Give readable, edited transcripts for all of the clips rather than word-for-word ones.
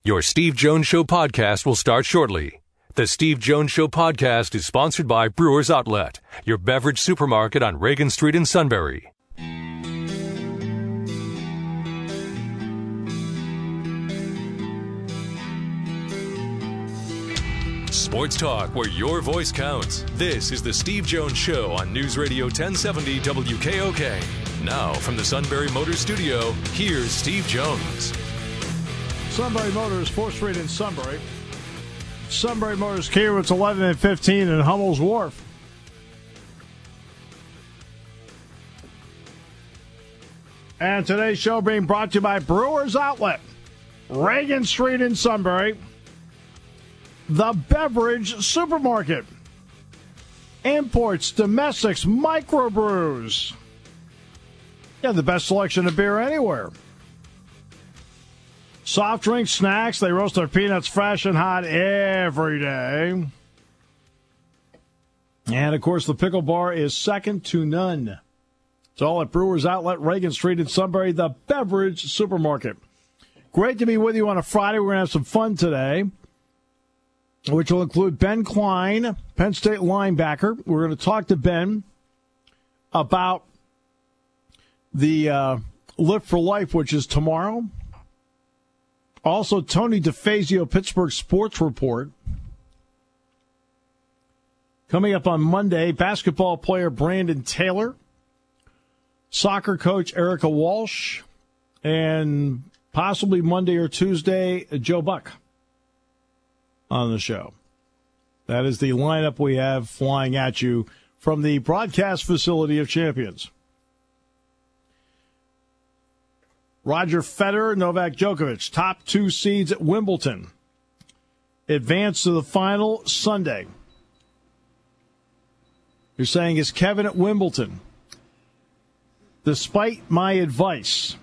Your Steve Jones Show podcast will start shortly. The Steve Jones Show podcast is sponsored by Brewers Outlet, your beverage supermarket on Reagan Street in Sunbury. Sports talk where your voice counts. This is the Steve Jones Show on News Radio 1070 WKOK. Now, from the Sunbury Motors Studio, here's Steve Jones. Sunbury Motors, 4th Street in Sunbury. Sunbury Motors Kia, it's 11 and 15 in Hummel's Wharf. And today's show being brought to you by Brewers Outlet, Reagan Street in Sunbury. The Beverage Supermarket. Imports, domestics, microbrews. Yeah, the best selection of beer anywhere. Soft drinks, snacks, they roast their peanuts fresh and hot every day. And, of course, the pickle bar is second to none. It's all at Brewers Outlet, Reagan Street in Sunbury, the Beverage Supermarket. Great to be with you on a Friday. We're going to have some fun today, which will include Ben Klein, Penn State linebacker. We're going to talk to Ben about the Lift for Life, which is tomorrow. Also, Tony DeFazio, Pittsburgh Sports Report. Coming up on Monday, basketball player Brandon Taylor, soccer coach Erica Walsh, and possibly Monday or Tuesday, Joe Buck on the show. That is the lineup we have flying at you from the broadcast facility of Champions. Roger Federer, Novak Djokovic, top 2 seeds at Wimbledon. Advance to the final Sunday. You're saying, is Kevin at Wimbledon? Despite my advice,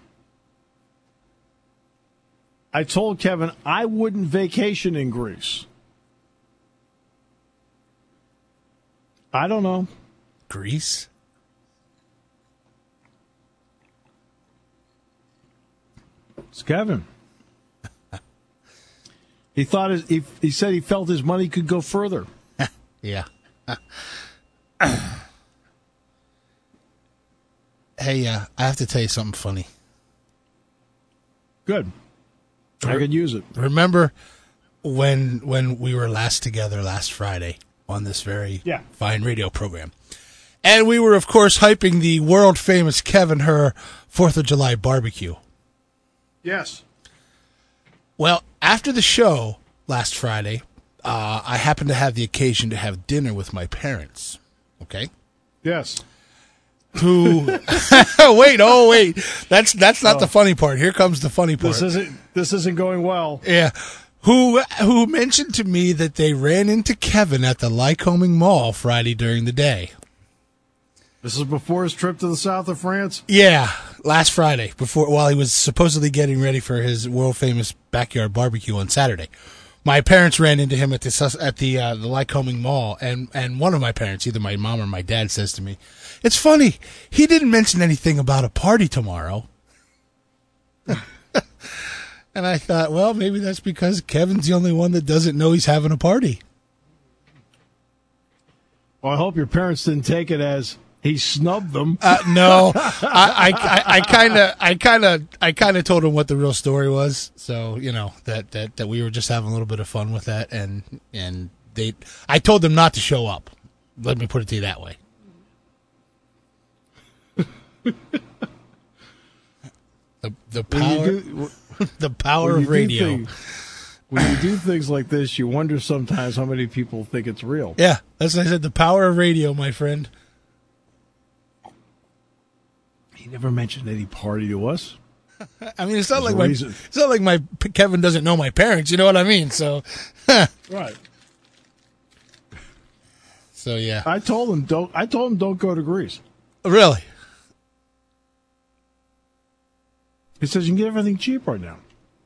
I told Kevin I wouldn't vacation in Greece. I don't know. Greece? It's Kevin. He thought he said he felt his money could go further. Yeah. Hey, I have to tell you something funny. Good. I could use it. Remember when we were last together last Friday on this very fine radio program? And we were, of course, hyping the world-famous Kevin Herr 4th of July barbecue. Yes. Well, after the show last Friday, I happened to have the occasion to have dinner with my parents. Okay? Yes. Who? wait. That's not the funny part. Here comes the funny part. This isn't going well. Yeah. Who mentioned to me that they ran into Kevin at the Lycoming Mall Friday during the day. This is before his trip to the south of France? Yeah, last Friday, while he was supposedly getting ready for his world-famous backyard barbecue on Saturday. My parents ran into him at the Lycoming Mall, and one of my parents, either my mom or my dad, says to me, "It's funny, he didn't mention anything about a party tomorrow." And I thought, well, maybe that's because Kevin's the only one that doesn't know he's having a party. Well, I hope your parents didn't take it as he snubbed them. No, I kind of told him what the real story was. So that we were just having a little bit of fun with that, and I told them not to show up. Let me put it to you that way. The power, the power of radio. When you do things like this, you wonder sometimes how many people think it's real. Yeah, that's what I said. The power of radio, my friend. He never mentioned any party to us. I mean, it's not like my Kevin doesn't know my parents. You know what I mean? So, right. So yeah, I told him don't go to Greece. Really? He says you can get everything cheap right now.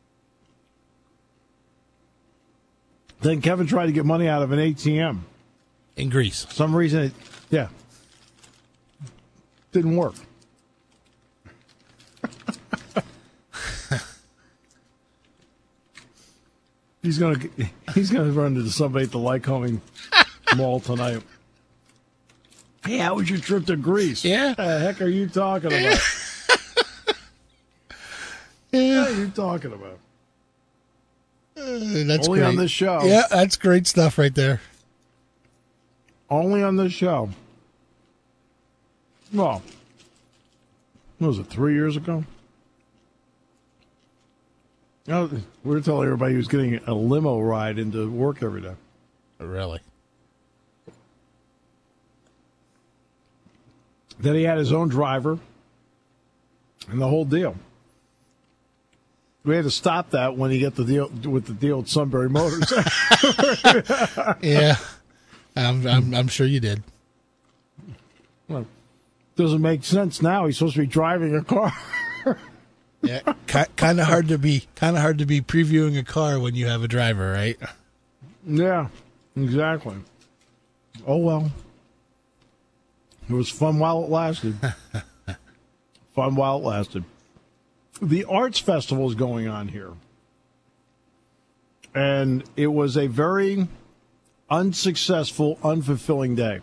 Then Kevin tried to get money out of an ATM in Greece. For some reason, didn't work. He's gonna run into somebody at the Lycoming Mall tonight. Hey, how was your trip to Greece? Yeah. What the heck are you talking about? Yeah. What are you talking about? That's Only great. on this show. Yeah, that's great stuff right there. Only on this show. Well, what was it, 3 years ago? Oh, we were telling everybody he was getting a limo ride into work every day. Really? Then he had his own driver and the whole deal. We had to stop that when he got the deal with the deal at Sunbury Motors. Yeah, I'm sure you did. Well, doesn't make sense now. He's supposed to be driving a car. Yeah, kind of hard to be previewing a car when you have a driver, right? Yeah, exactly. Oh well, it was fun while it lasted. Fun while it lasted. The Arts Festival is going on here. And it was a very unsuccessful, unfulfilling day.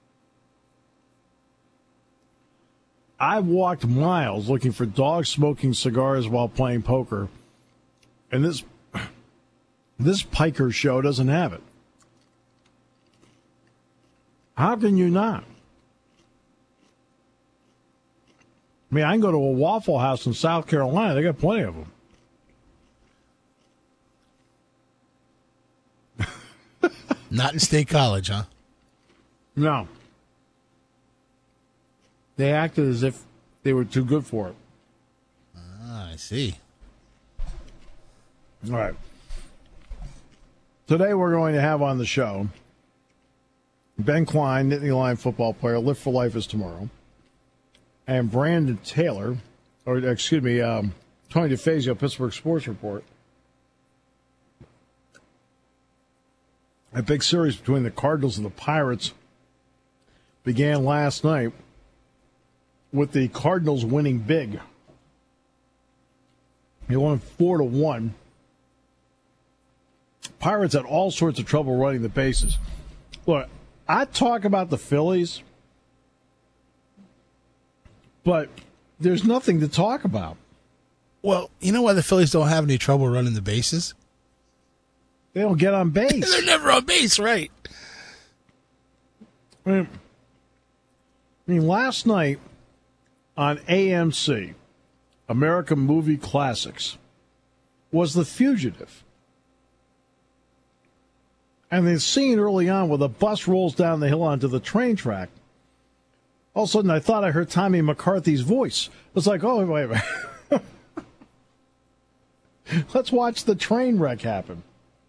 I walked miles looking for dogs smoking cigars while playing poker. And this Piker show doesn't have it. How can you not? I mean, I can go to a Waffle House in South Carolina. They got plenty of them. Not in State College, huh? No. They acted as if they were too good for it. Ah, I see. All right. Today we're going to have on the show Ben Klein, Nittany Lion football player. Live for Life is tomorrow. And Brandon Taylor, Tony DeFazio, Pittsburgh Sports Report. A big series between the Cardinals and the Pirates began last night with the Cardinals winning big. They won 4-1. Pirates had all sorts of trouble running the bases. Look, I talk about the Phillies, but there's nothing to talk about. Well, you know why the Phillies don't have any trouble running the bases? They don't get on base. They're never on base, right? I mean, last night on AMC, American Movie Classics, was The Fugitive. And the scene early on where the bus rolls down the hill onto the train track, all of a sudden I thought I heard Tommy McCarthy's voice. It was like, oh, wait a minute. Let's watch the train wreck happen.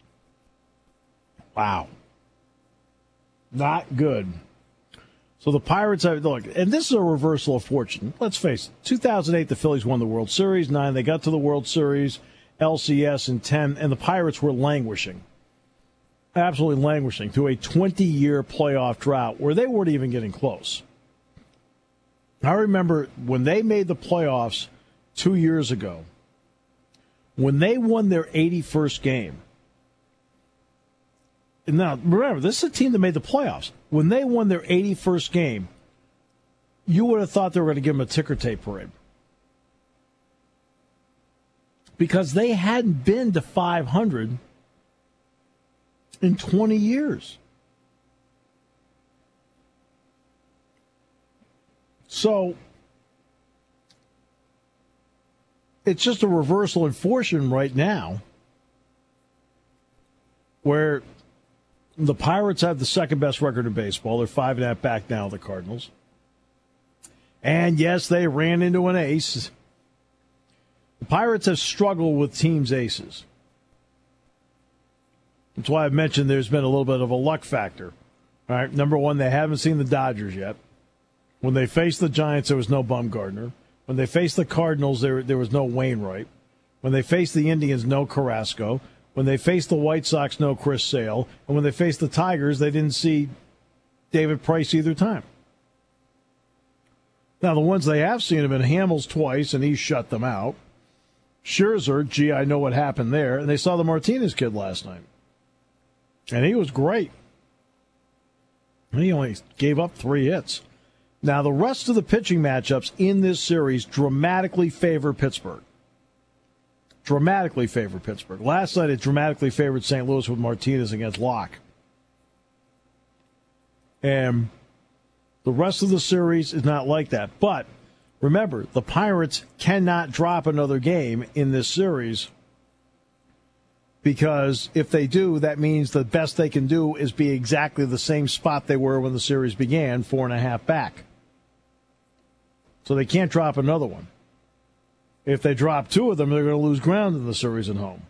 Wow. Not good. So the Pirates have, look, and this is a reversal of fortune. Let's face it. 2008, the Phillies won the World Series. 9, they got to the World Series, LCS in 10, and the Pirates were languishing. Absolutely languishing through a 20-year playoff drought where they weren't even getting close. I remember when they made the playoffs 2 years ago, when they won their 81st game. Now, remember, this is a team that made the playoffs. When they won their 81st game, you would have thought they were going to give them a ticker tape parade. Because they hadn't been to 500 in 20 years. So, it's just a reversal in fortune right now where the Pirates have the second best record in baseball. They're 5.5 back now of the Cardinals. And yes, they ran into an ace. The Pirates have struggled with teams' aces. That's why I've mentioned there's been a little bit of a luck factor. All right, number one, they haven't seen the Dodgers yet. When they faced the Giants, there was no Bumgarner. When they faced the Cardinals, there was no Wainwright. When they faced the Indians, no Carrasco. When they faced the White Sox, no Chris Sale. And when they faced the Tigers, they didn't see David Price either time. Now, the ones they have seen have been Hamels twice, and he shut them out. Scherzer, gee, I know what happened there. And they saw the Martinez kid last night. And he was great. He only gave up 3 hits. Now, the rest of the pitching matchups in this series dramatically favor Pittsburgh. Dramatically favor Pittsburgh. Last night, it dramatically favored St. Louis with Martinez against Locke. And the rest of the series is not like that. But remember, the Pirates cannot drop another game in this series because if they do, that means the best they can do is be exactly the same spot they were when the series began, 4.5 back. So they can't drop another one. If they drop 2 of them, they're going to lose ground in the series at home.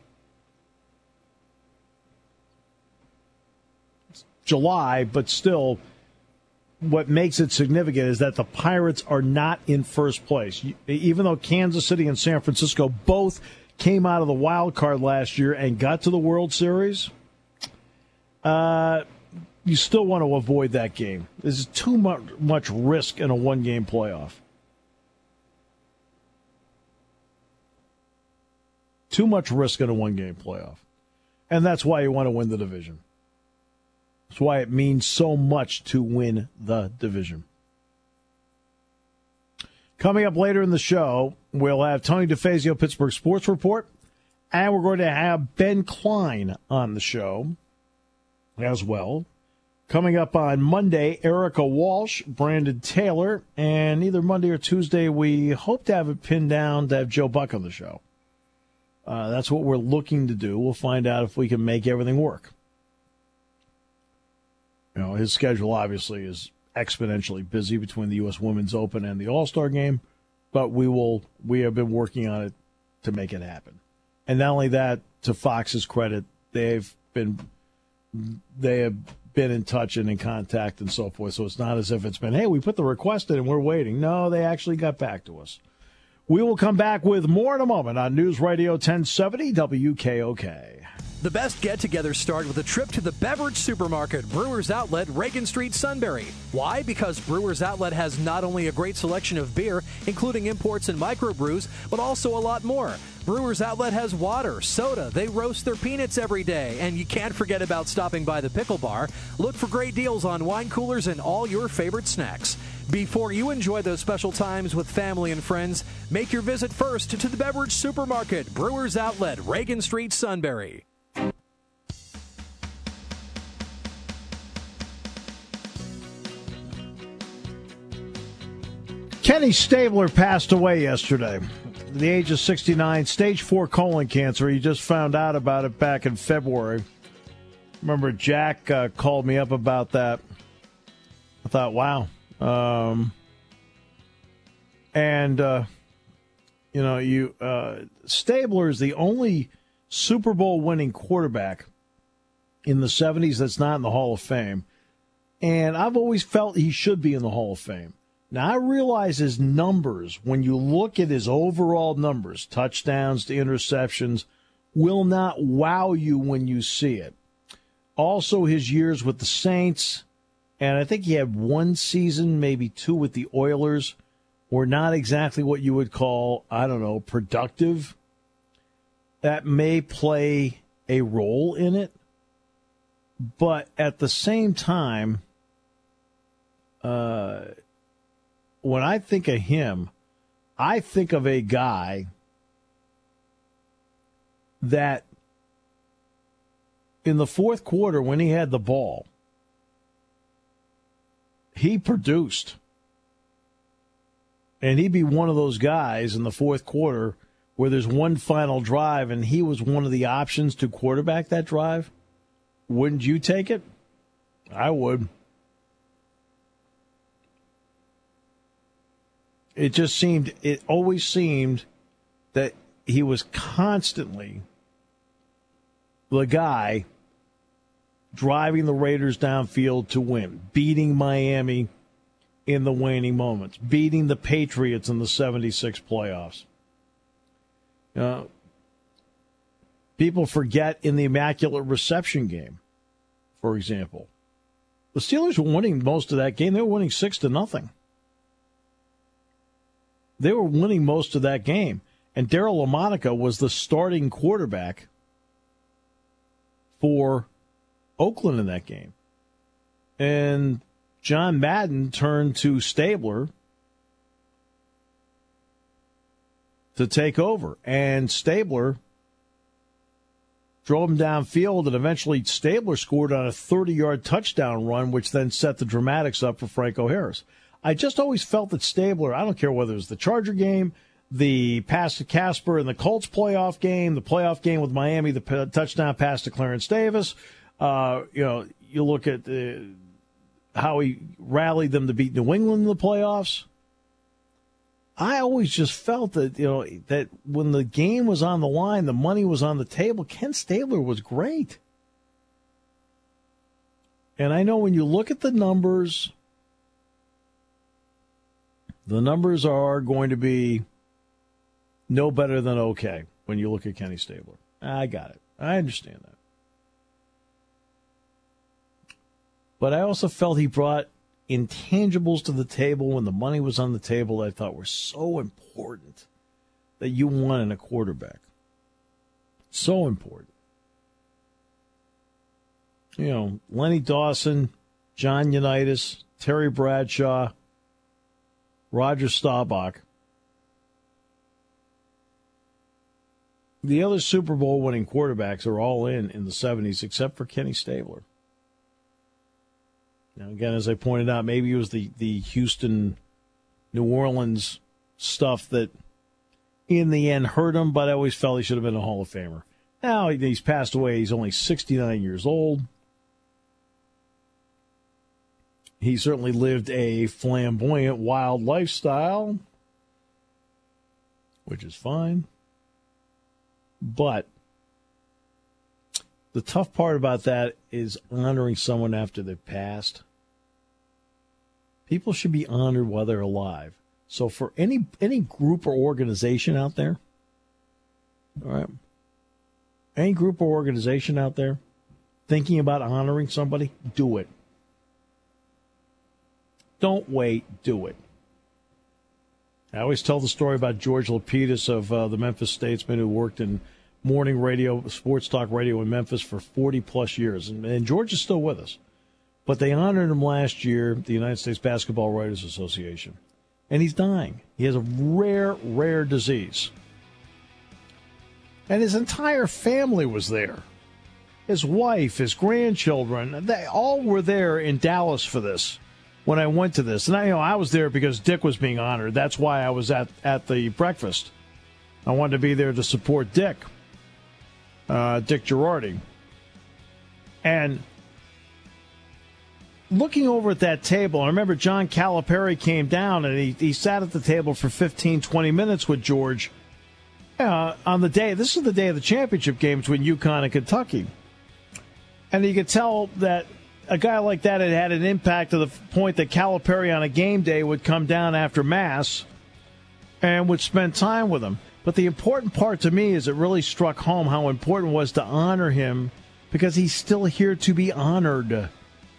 It's July, but still, what makes it significant is that the Pirates are not in first place. Even though Kansas City and San Francisco both came out of the wild card last year and got to the World Series, you still want to avoid that game. There's too much risk in a one-game playoff. Too much risk in a one-game playoff. And that's why you want to win the division. That's why it means so much to win the division. Coming up later in the show, we'll have Tony DeFazio, Pittsburgh Sports Report, and we're going to have Ben Klein on the show as well. Coming up on Monday, Erica Walsh, Brandon Taylor, and either Monday or Tuesday, we hope to have it pinned down to have Joe Buck on the show. That's what we're looking to do. We'll find out if we can make everything work. You know, his schedule obviously is exponentially busy between the U.S. Women's Open and the All-Star Game, but we have been working on it to make it happen. And not only that, to Fox's credit, they have been in touch and in contact and so forth. So it's not as if it's been, hey, we put the request in and we're waiting. No, they actually got back to us. We will come back with more in a moment on News Radio 1070 WKOK. The best get-togethers start with a trip to the beverage supermarket, Brewers Outlet, Reagan Street, Sunbury. Why? Because Brewers Outlet has not only a great selection of beer, including imports and microbrews, but also a lot more. Brewers Outlet has water, soda, they roast their peanuts every day, and you can't forget about stopping by the pickle bar. Look for great deals on wine coolers and all your favorite snacks. Before you enjoy those special times with family and friends, make your visit first to the beverage supermarket, Brewers Outlet, Reagan Street, Sunbury. Kenny Stabler passed away yesterday at the age of 69, stage 4 colon cancer. He just found out about it back in February. Remember, Jack called me up about that. I thought, wow. Stabler is the only Super Bowl winning quarterback in the 70s that's not in the Hall of Fame. And I've always felt he should be in the Hall of Fame. Now, I realize his numbers, when you look at his overall numbers, touchdowns to interceptions, will not wow you when you see it. Also, his years with the Saints, and I think he had 1 season, maybe 2 with the Oilers, were not exactly what you would call, productive. That may play a role in it. But at the same time, when I think of him, I think of a guy that in the fourth quarter when he had the ball, he produced. And he'd be one of those guys in the fourth quarter where there's one final drive and he was one of the options to quarterback that drive. Wouldn't you take it? I would. It always seemed that he was constantly the guy driving the Raiders downfield to win, beating Miami in the waning moments, beating the Patriots in the 76 playoffs. People forget in the Immaculate Reception game, for example. The Steelers were winning most of that game. They were winning 6-0. They were winning most of that game. And Daryle Lamonica was the starting quarterback for Oakland in that game. And John Madden turned to Stabler to take over. And Stabler drove him downfield, and eventually Stabler scored on a 30-yard touchdown run, which then set the dramatics up for Franco Harris. I just always felt that Stabler, I don't care whether it was the Charger game, the pass to Casper in the Colts playoff game, the playoff game with Miami, the touchdown pass to Clarence Davis. You look at how he rallied them to beat New England in the playoffs. I always just felt that, that when the game was on the line, the money was on the table, Ken Stabler was great. And I know when you look at the numbers are going to be no better than okay when you look at Kenny Stabler. I got it. I understand that. But I also felt he brought intangibles to the table when the money was on the table that I thought were so important that you want in a quarterback. So important. Lenny Dawson, John Unitas, Terry Bradshaw, Roger Staubach. The other Super Bowl winning quarterbacks are all in the 70s except for Kenny Stabler. Now, again, as I pointed out, maybe it was the Houston, New Orleans stuff that in the end hurt him, but I always felt he should have been a Hall of Famer. Now, he's passed away. He's only 69 years old. He certainly lived a flamboyant, wild lifestyle, which is fine. But the tough part about that is honoring someone after they've passed. People should be honored while they're alive. So for any group or organization out there, all right, any group or organization out there thinking about honoring somebody, do it. Don't wait, do it. I always tell the story about George Lapidus of the Memphis Statesman, who worked in morning radio, sports talk radio in Memphis for 40-plus years. And George is still with us. But they honored him last year, the United States Basketball Writers Association. And he's dying. He has a rare, rare disease. And his entire family was there. His wife, his grandchildren, they all were there in Dallas for this. When I went to this, and I was there because Dick was being honored. That's why I was at the breakfast. I wanted to be there to support Dick Girardi. And looking over at that table, I remember John Calipari came down, and he sat at the table for 15, 20 minutes with George on the day. This is the day of the championship game between UConn and Kentucky. And you could tell that a guy like that had an impact to the point that Calipari on a game day would come down after Mass and would spend time with him. But the important part to me is it really struck home how important it was to honor him because he's still here to be honored. I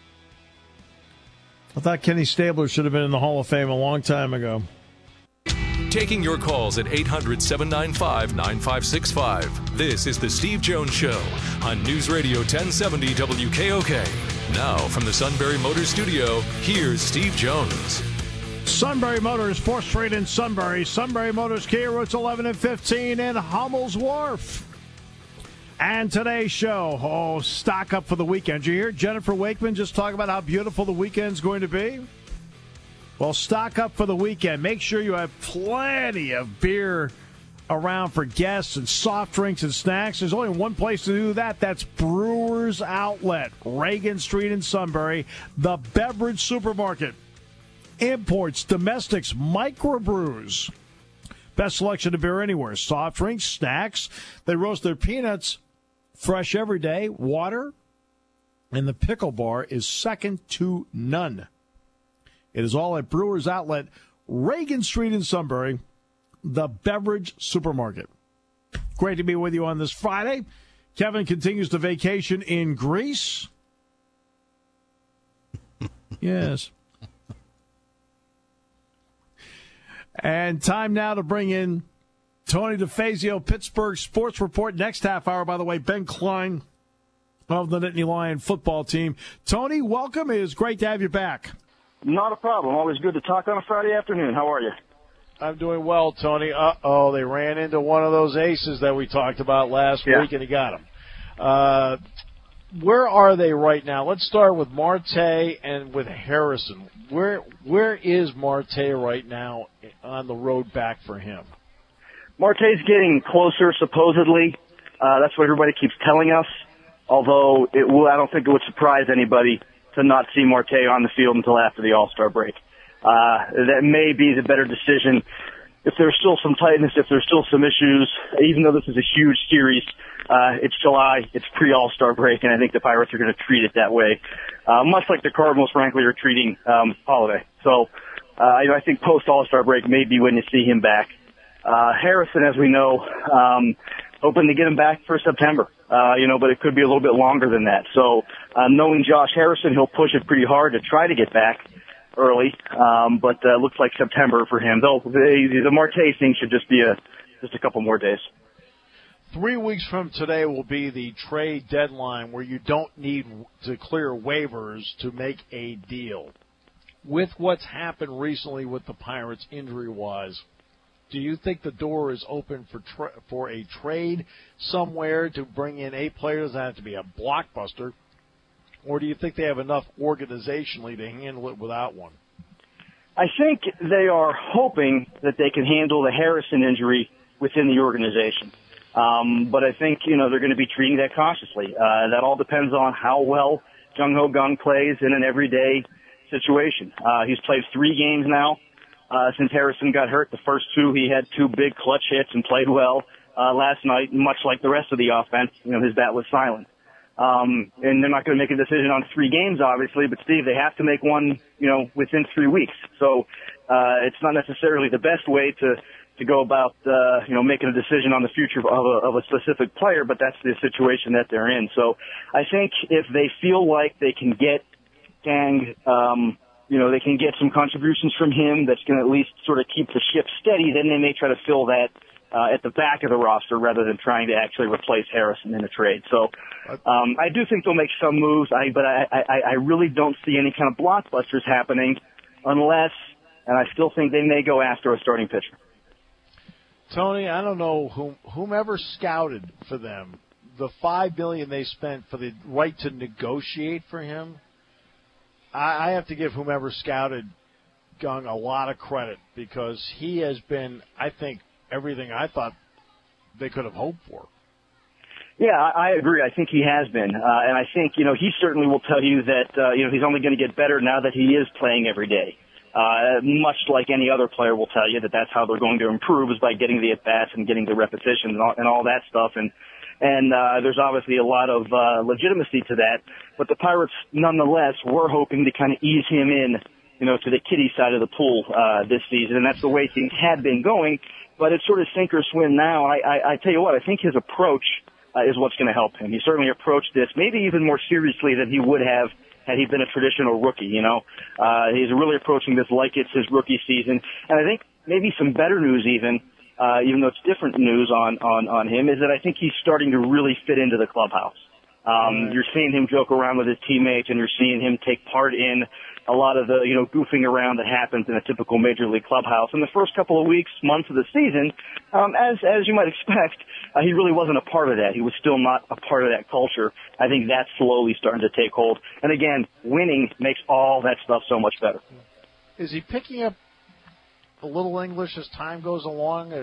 thought Kenny Stabler should have been in the Hall of Fame a long time ago. Taking your calls at 800-795-9565. This is the Steve Jones Show on News Radio 1070 WKOK. Now, from the Sunbury Motors Studio, here's Steve Jones. Sunbury Motors, 4th Street in Sunbury. Sunbury Motors, Kia routes 11 and 15 in Hummel's Wharf. And today's show, stock up for the weekend. Did you hear Jennifer Wakeman just talk about how beautiful the weekend's going to be? Well, stock up for the weekend. Make sure you have plenty of beer around for guests and soft drinks and snacks. There's only one place to do that. That's Brewers Outlet, Reagan Street in Sunbury, the beverage supermarket. Imports, domestics, microbrews. Best selection of beer anywhere. Soft drinks, snacks. They roast their peanuts fresh every day. Water. And the pickle bar is second to none. It is all at Brewers Outlet, Reagan Street in Sunbury, the beverage supermarket. Great to be with you on this Friday. Kevin continues to vacation in Greece. Yes. And time now to bring in Tony DeFazio, Pittsburgh Sports Report. Next half hour, by the way, Ben Klein of the Nittany Lion football team. Tony, welcome. It is great to have you back. Not a problem. Always good to talk on a Friday afternoon. How are you? I'm doing well, Tony. They ran into one of those aces that we talked about last week, and he got him. Where are they right now? Let's start with Marte and with Harrison. Where is Marte right now on the road back for him? Marte's getting closer, supposedly. That's what everybody keeps telling us. Although I don't think it would surprise anybody to not see Marte on the field until after the All-Star break. That may be the better decision. If there's still some tightness, if there's still some issues, even though this is a huge series, it's July, it's pre-All-Star break, and I think the Pirates are going to treat it that way, much like the Cardinals, frankly, are treating Holiday. So I think post-All-Star break may be when you see him back. Harrison, as we know, hoping to get him back for September. But it could be a little bit longer than that. So, knowing Josh Harrison, he'll push it pretty hard to try to get back early. But looks like September for him. Though the Marte thing should just be just a couple more days. 3 weeks from today will be the trade deadline where you don't need to clear waivers to make a deal. With what's happened recently with the Pirates injury-wise, do you think the door is open for a trade somewhere to bring in a player? It doesn't have to be a blockbuster. Or do you think they have enough organizationally to handle it without one? I think they are hoping that they can handle the Harrison injury within the organization. But I think, they're going to be treating that cautiously. That all depends on how well Jung Ho Kang plays in an everyday situation. He's played 3 games now. Since Harrison got hurt, the first 2, he had 2 big clutch hits and played well. Last night, much like the rest of the offense, his bat was silent. And they're not going to make a decision on 3 games, obviously, but Steve, they have to make one, within 3 weeks. So, it's not necessarily the best way to go about, making a decision on the future of a specific player, but that's the situation that they're in. So, I think if they feel like they can get Kang, they can get some contributions from him that's going to at least sort of keep the ship steady, then they may try to fill that at the back of the roster rather than trying to actually replace Harrison in a trade. So I do think they'll make some moves, but I really don't see any kind of blockbusters happening unless, and I still think they may go after a starting pitcher. Tony, I don't know whomever scouted for them, the $5 billion they spent for the right to negotiate for him, I have to give whomever scouted Kang a lot of credit because he has been, I think, everything I thought they could have hoped for. Yeah, I agree. I think he has been. And I think, he certainly will tell you that, he's only going to get better now that he is playing every day. Much like any other player will tell you that that's how they're going to improve is by getting the at-bats and getting the repetitions and all that stuff. And there's obviously a lot of legitimacy to that. But the Pirates, nonetheless, were hoping to kind of ease him in, to the kiddie side of the pool this season. And that's the way things had been going. But it's sort of sink or swim now. I tell you what, I think his approach is what's going to help him. He certainly approached this maybe even more seriously than he would have had he been a traditional rookie, He's really approaching this like it's his rookie season. And I think maybe some better news even though it's different news on him, is that I think he's starting to really fit into the clubhouse. You're seeing him joke around with his teammates, and you're seeing him take part in a lot of the, goofing around that happens in a typical major league clubhouse. In the first couple of weeks, months of the season, as you might expect, he really wasn't a part of that. He was still not a part of that culture. I think that's slowly starting to take hold. And again, winning makes all that stuff so much better. Is he picking up a little English as time goes along?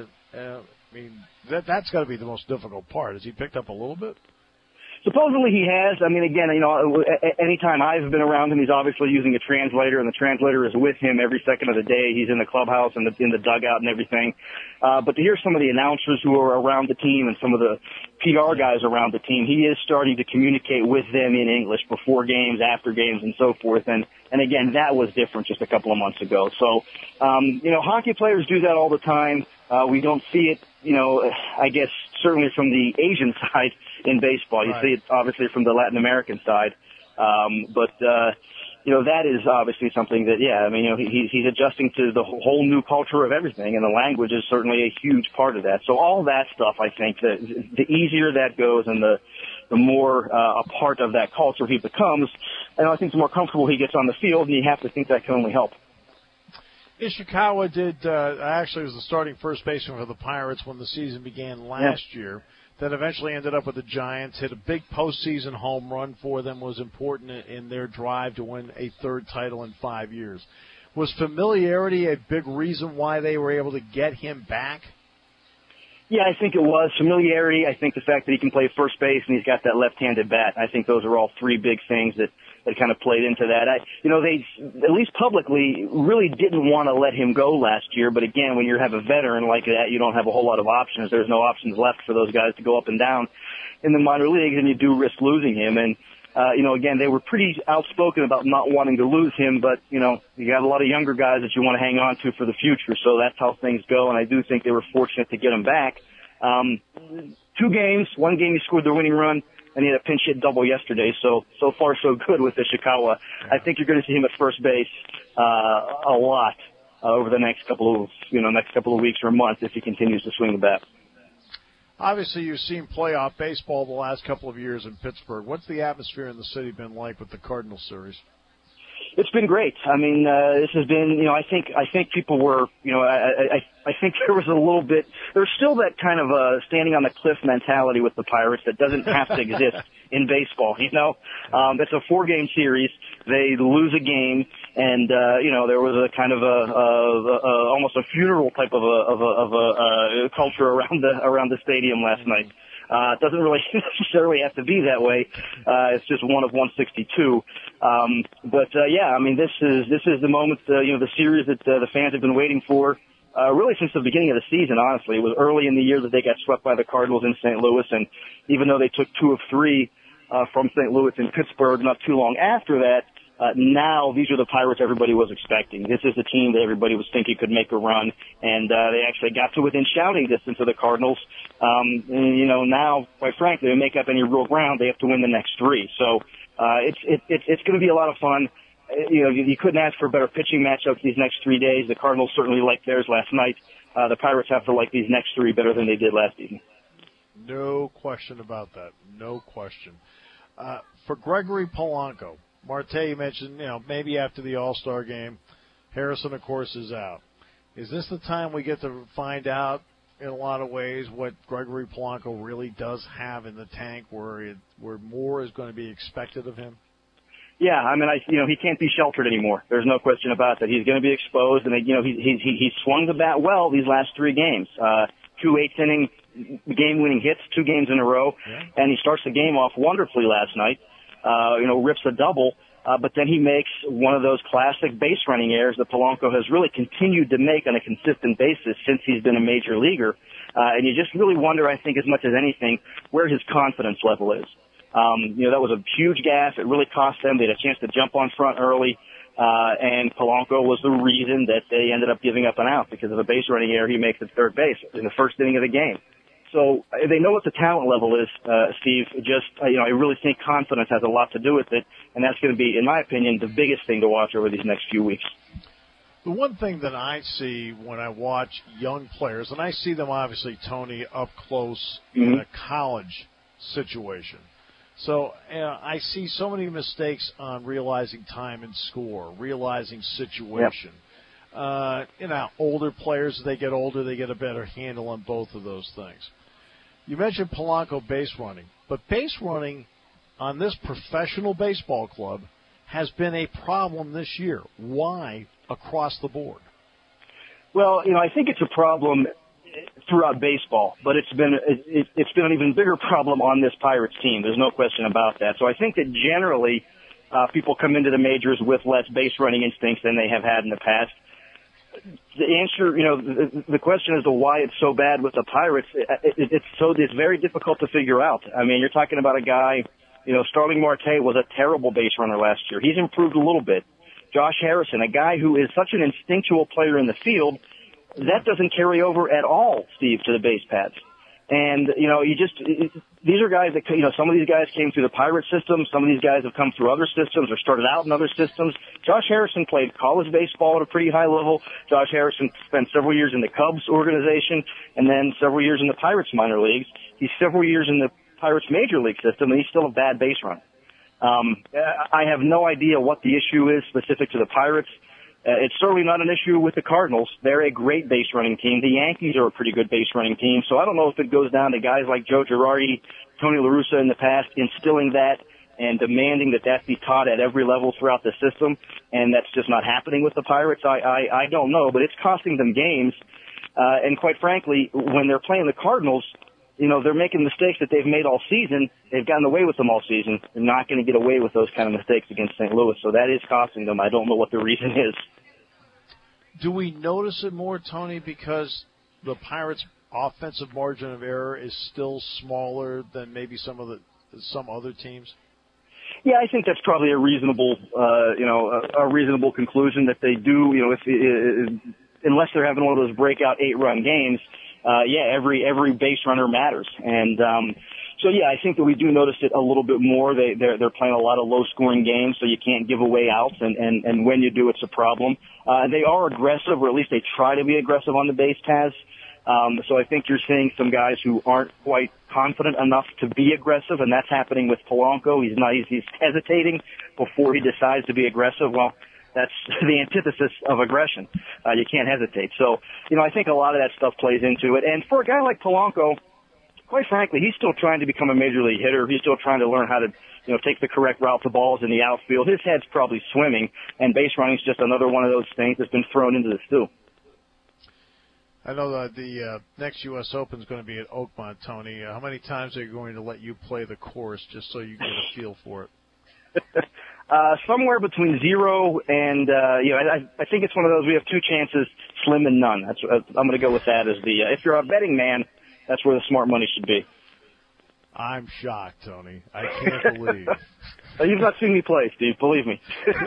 That's got to be the most difficult part. Has he picked up a little bit? Supposedly he has. Again, anytime I've been around him, he's obviously using a translator, and the translator is with him every second of the day. He's in the clubhouse and in the dugout and everything. But to hear some of the announcers who are around the team and some of the PR guys around the team, he is starting to communicate with them in English before games, after games, and so forth. And again, that was different just a couple of months ago. So, hockey players do that all the time. We don't see it, I guess, certainly from the Asian side in baseball. You see it obviously from the Latin American side. That is obviously something that, he's adjusting to the whole new culture of everything, and the language is certainly a huge part of that. So all that stuff, I think, that the easier that goes and the more a part of that culture he becomes, and I think the more comfortable he gets on the field, and you have to think that can only help. Ishikawa actually was the starting first baseman for the Pirates when the season began last year. That eventually ended up with the Giants, hit a big postseason home run for them, was important in their drive to win a third title in 5 years. Was familiarity a big reason why they were able to get him back? Yeah, I think it was. Familiarity, I think the fact that he can play first base and he's got that left-handed bat. I think those are all three big things that kind of played into that. They, at least publicly, really didn't want to let him go last year. But again, when you have a veteran like that, you don't have a whole lot of options. There's no options left for those guys to go up and down in the minor leagues, and you do risk losing him. And, again, they were pretty outspoken about not wanting to lose him, but, you got a lot of younger guys that you want to hang on to for the future. So that's how things go. And I do think they were fortunate to get him back. 2 games, 1 game he scored the winning run, and he had a pinch hit double yesterday. So far so good with Ishikawa. I think you're going to see him at first base a lot over the next couple of weeks or months if he continues to swing the bat. Obviously, you've seen playoff baseball the last couple of years in Pittsburgh. What's the atmosphere in the city been like with the Cardinals series? It's been great. I mean, this has been, I think people were, I think there was a little bit, there's still that kind of standing on the cliff mentality with the Pirates that doesn't have to exist in baseball, It's a 4-game series. They lose a game, and, there was a kind of almost a funeral type of a culture around the stadium last night. It doesn't really necessarily have to be that way. It's just one of 162. This is the moment, the series that the fans have been waiting for, really since the beginning of the season, honestly. It was early in the year that they got swept by the Cardinals in St. Louis, and even though they took 2 of 3 from St. Louis in Pittsburgh not too long after that, now these are the Pirates everybody was expecting. This is the team that everybody was thinking could make a run, and they actually got to within shouting distance of the Cardinals. Now, quite frankly, to make up any real ground, they have to win the next 3. So it's going to be a lot of fun. You couldn't ask for a better pitching matchup these next 3 days. The Cardinals certainly liked theirs last night. The Pirates have to like these next 3 better than they did last season. No question about that. No question. For Gregory Polanco, Marte, you mentioned, maybe after the All-Star game. Harrison, of course, is out. Is this the time we get to find out, in a lot of ways, what Gregory Polanco really does have in the tank, where more is going to be expected of him? Yeah, I mean, he can't be sheltered anymore. There's no question about that. He's going to be exposed, and he swung the bat well these last 3 games. 2 8th-inning game-winning hits, 2 games in a row, and he starts the game off wonderfully last night. Rips a double, but then he makes one of those classic base running errors that Polanco has really continued to make on a consistent basis since he's been a major leaguer. And you just really wonder, I think, as much as anything, where his confidence level is. That was a huge gaffe. It really cost them. They had a chance to jump on front early, and Polanco was the reason that they ended up giving up an out because of a base running error he makes at third base in the first inning of the game. So they know what the talent level is, Steve. I really think confidence has a lot to do with it, and that's going to be, in my opinion, the biggest thing to watch over these next few weeks. The one thing that I see when I watch young players, and I see them obviously, Tony, up close in a college situation. So I see so many mistakes on realizing time and score, realizing situation. Yep. Older players, as they get older, they get a better handle on both of those things. You mentioned Polanco base running, but base running on this professional baseball club has been a problem this year. Why across the board? Well, I think it's a problem throughout baseball, but it's been an even bigger problem on this Pirates team. There's no question about that. So I think that generally people come into the majors with less base running instincts than they have had in the past. The answer, the question as to why it's so bad with the Pirates, it's very difficult to figure out. I mean, you're talking about a guy, Starling Marte was a terrible base runner last year. He's improved a little bit. Josh Harrison, a guy who is such an instinctual player in the field, that doesn't carry over at all, Steve, to the base paths. And, you know, these are guys that, you know, some of these guys came through the Pirate system. Some of these guys have come through other systems or started out in other systems. Josh Harrison played college baseball at a pretty high level. Josh Harrison spent several years in the Cubs organization and then several years in the Pirates minor leagues. He's several years in the Pirates major league system, and he's still a bad base runner. I have no idea what the issue is specific to the Pirates. It's certainly not an issue with the Cardinals. They're a great base running team. The Yankees are a pretty good base running team. So I don't know if it goes down to guys like Joe Girardi, Tony La Russa in the past, instilling that and demanding that be taught at every level throughout the system. And that's just not happening with the Pirates. I don't know, but it's costing them games. And quite frankly, when they're playing the Cardinals, you know, they're making mistakes that they've made all season. They've gotten away with them all season. They're not going to get away with those kind of mistakes against St. Louis. So that is costing them. I don't know what the reason is. Do we notice it more, Tony, because the Pirates' offensive margin of error is still smaller than maybe some other teams? Yeah, I think that's probably a reasonable, a reasonable conclusion that they do. You know, unless they're having one of those breakout 8-run games. Every base runner matters. And, I think that we do notice it a little bit more. They're playing a lot of low scoring games, so you can't give away outs. And when you do, it's a problem. They are aggressive, or at least they try to be aggressive on the base paths. So I think you're seeing some guys who aren't quite confident enough to be aggressive, and that's happening with Polanco. He's hesitating before he decides to be aggressive. Well, that's the antithesis of aggression. You can't hesitate. So, you know, I think a lot of that stuff plays into it. And for a guy like Polanco, quite frankly, he's still trying to become a major league hitter. He's still trying to learn how to, you know, take the correct route to balls in the outfield. His head's probably swimming, and base running's just another one of those things that's been thrown into the stew. I know that the next U.S. Open is going to be at Oakmont, Tony. How many times are you going to let you play the course just so you get a feel for it? Somewhere between 0 and, I think it's one of those, we have 2 chances, slim and none. I'm going to go with that as if you're a betting man, that's where the smart money should be. I'm shocked, Tony. I can't believe. You've not seen me play, Steve, believe me.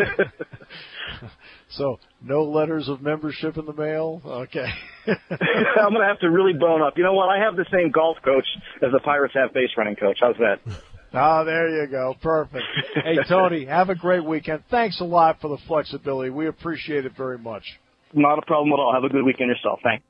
So, no letters of membership in the mail? Okay. I'm going to have to really bone up. You know what? I have the same golf coach as the Pirates have base running coach. How's that? Oh, there you go. Perfect. Hey, Tony, have a great weekend. Thanks a lot for the flexibility. We appreciate it very much. Not a problem at all. Have a good weekend yourself. Thanks.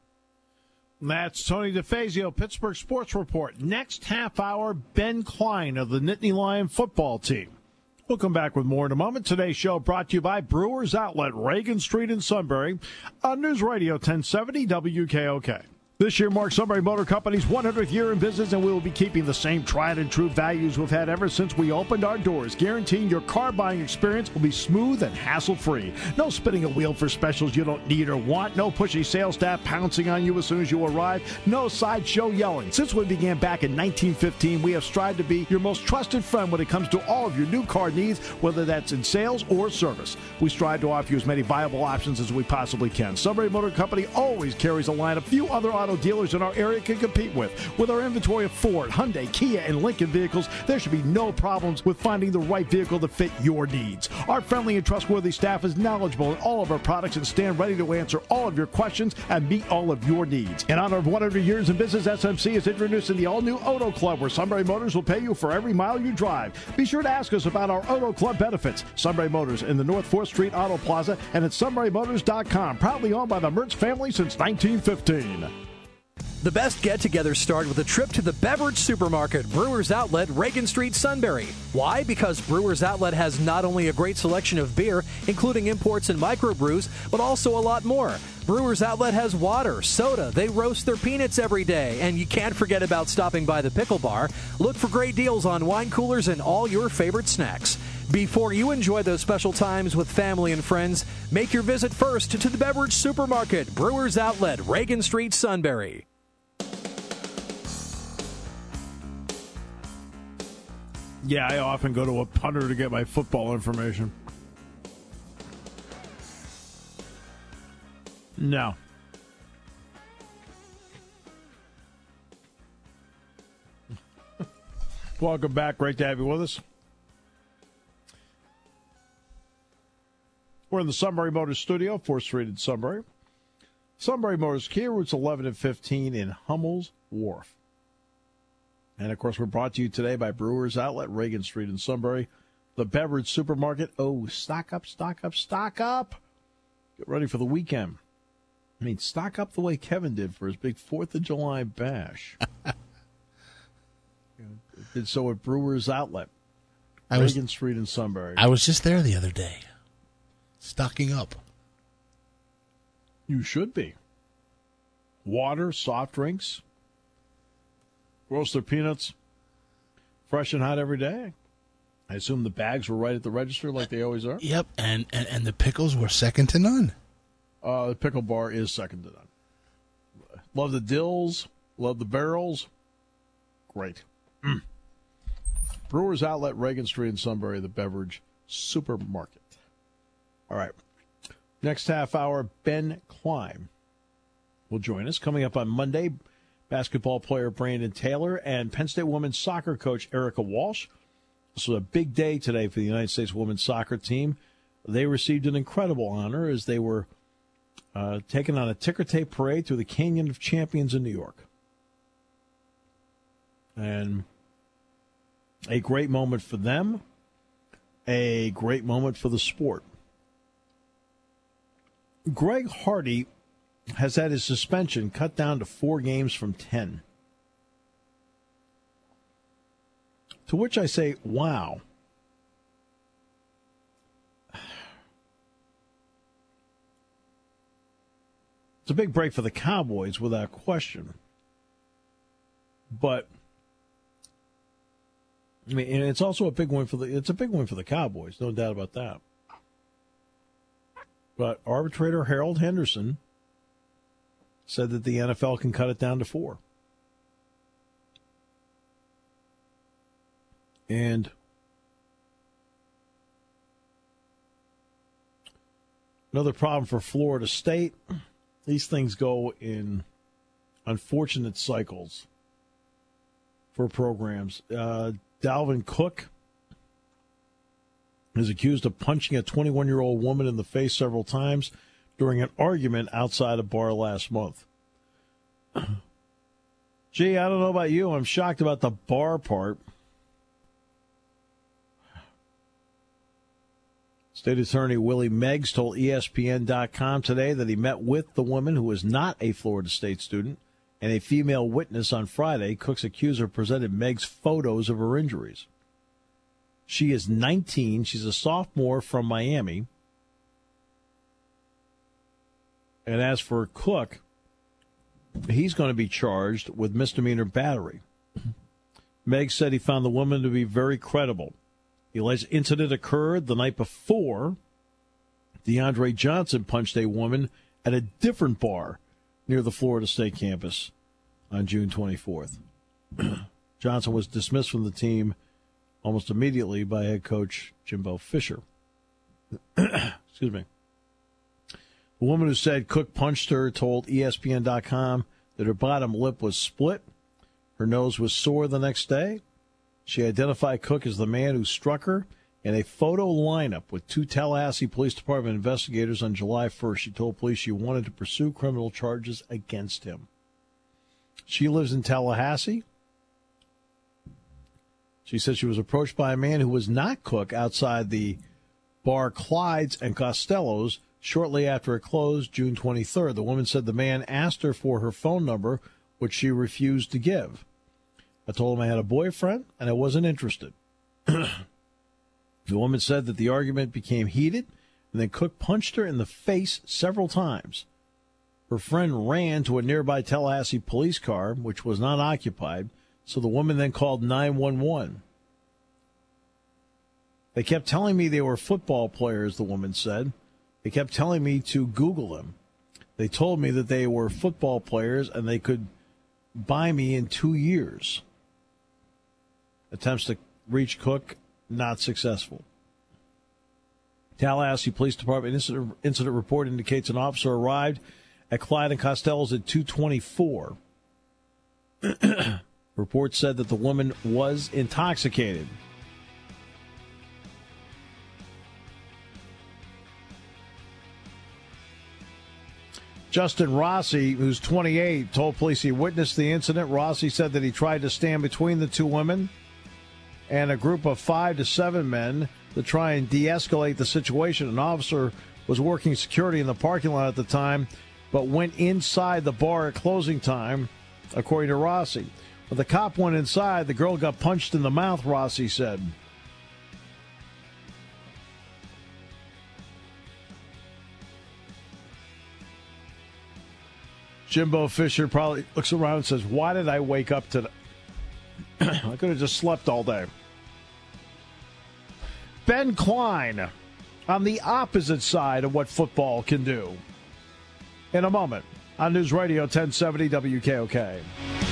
That's Tony DeFazio, Pittsburgh Sports Report. Next half hour, Ben Klein of the Nittany Lion football team. We'll come back with more in a moment. Today's show brought to you by Brewers Outlet, Reagan Street in Sunbury, on News Radio 1070 WKOK. This year marks Sunbury Motor Company's 100th year in business, and we will be keeping the same tried and true values we've had ever since we opened our doors, guaranteeing your car buying experience will be smooth and hassle-free. No spinning a wheel for specials you don't need or want. No pushy sales staff pouncing on you as soon as you arrive. No sideshow yelling. Since we began back in 1915, we have strived to be your most trusted friend when it comes to all of your new car needs, whether that's in sales or service. We strive to offer you as many viable options as we possibly can. Sunbury Motor Company always carries a line of few other auto dealers in our area can compete with. With our inventory of Ford, Hyundai, Kia, and Lincoln vehicles, there should be no problems with finding the right vehicle to fit your needs. Our friendly and trustworthy staff is knowledgeable in all of our products and stand ready to answer all of your questions and meet all of your needs. In honor of 100 years in business, SMC is introducing the all-new Auto Club, where Sunbury Motors will pay you for every mile you drive. Be sure to ask us about our Auto Club benefits. Sunbury Motors in the North 4th Street Auto Plaza and at sunburymotors.com. Proudly owned by the Mertz family since 1915. The best get-togethers start with a trip to the beverage supermarket, Brewers Outlet, Reagan Street, Sunbury. Why? Because Brewers Outlet has not only a great selection of beer, including imports and microbrews, but also a lot more. Brewers Outlet has water, soda, they roast their peanuts every day, and you can't forget about stopping by the pickle bar. Look for great deals on wine coolers and all your favorite snacks. Before you enjoy those special times with family and friends, make your visit first to the beverage supermarket, Brewers Outlet, Reagan Street, Sunbury. Yeah, I often go to a punter to get my football information. No. Welcome back. Great to have you with us. We're in the Sunbury Motors studio, 4th Street in Sunbury. Sunbury Motors Kia, routes 11 and 15 in Hummel's Wharf. And, of course, we're brought to you today by Brewers Outlet, Reagan Street in Sunbury, the beverage supermarket. Oh, stock up, stock up, stock up. Get ready for the weekend. I mean, stock up the way Kevin did for his big 4th of July bash. Did so at Brewers Outlet, Reagan Street in Sunbury. I was just there the other day, stocking up. You should be. Water, soft drinks, roasted peanuts, fresh and hot every day. I assume the bags were right at the register like they always are. Yep, and the pickles were second to none. The pickle bar is second to none. Love the dills. Love the barrels. Great. Brewers Outlet, Reagan Street in Sunbury, the beverage supermarket. All right. Next half hour, Ben Klein will join us. Coming up on Monday, basketball player Brandon Taylor and Penn State women's soccer coach Erica Walsh. This was a big day today for the United States women's soccer team. They received an incredible honor as they were taken on a ticker tape parade through the Canyon of Champions in New York. And a great moment for them, a great moment for the sport. Greg Hardy has had his suspension cut down to 4 games from 10. To which I say, wow. It's a big break for the Cowboys without question. But I mean, and it's also a big win for the Cowboys, no doubt about that. But arbitrator Harold Henderson said that the NFL can cut it down to 4. And another problem for Florida State, these things go in unfortunate cycles for programs. Dalvin Cook is accused of punching a 21-year-old woman in the face several times during an argument outside a bar last month. Gee, I don't know about you. I'm shocked about the bar part. State Attorney Willie Meggs told ESPN.com today that he met with the woman who is not a Florida State student and a female witness on Friday. Cook's accuser presented Meggs photos of her injuries. She is 19. She's a sophomore from Miami. And as for Cook, he's going to be charged with misdemeanor battery. Meggs said he found the woman to be very credible. The alleged incident occurred the night before DeAndre Johnson punched a woman at a different bar near the Florida State campus on June 24th. Johnson was dismissed from the team almost immediately by head coach Jimbo Fisher. Excuse me. The woman who said Cook punched her told ESPN.com that her bottom lip was split. Her nose was sore the next day. She identified Cook as the man who struck her in a photo lineup with 2 Tallahassee Police Department investigators on July 1st. She told police she wanted to pursue criminal charges against him. She lives in Tallahassee. She said she was approached by a man who was not Cook outside the bar Clyde's and Costello's shortly after it closed June 23rd. The woman said the man asked her for her phone number, which she refused to give. I told him I had a boyfriend and I wasn't interested. The woman said that the argument became heated and then Cook punched her in the face several times. Her friend ran to a nearby Tallahassee police car, which was not occupied, so the woman then called 911. They kept telling me they were football players, the woman said. They kept telling me to Google them. They told me that they were football players and they could buy me in 2 years. Attempts to reach Cook, not successful. Tallahassee Police Department incident report indicates an officer arrived at Clyde and Costello's at 2:24. Report said that the woman was intoxicated. Justin Rossi, who's 28, told police he witnessed the incident. Rossi said that he tried to stand between the two women and a group of 5 to 7 men to try and de-escalate the situation. An officer was working security in the parking lot at the time, but went inside the bar at closing time, according to Rossi. When the cop went inside, the girl got punched in the mouth, Rossi said. Jimbo Fisher probably looks around and says, why did I wake up today? I could have just slept all day. Ben Klein on the opposite side of what football can do. In a moment on News Radio 1070 WKOK.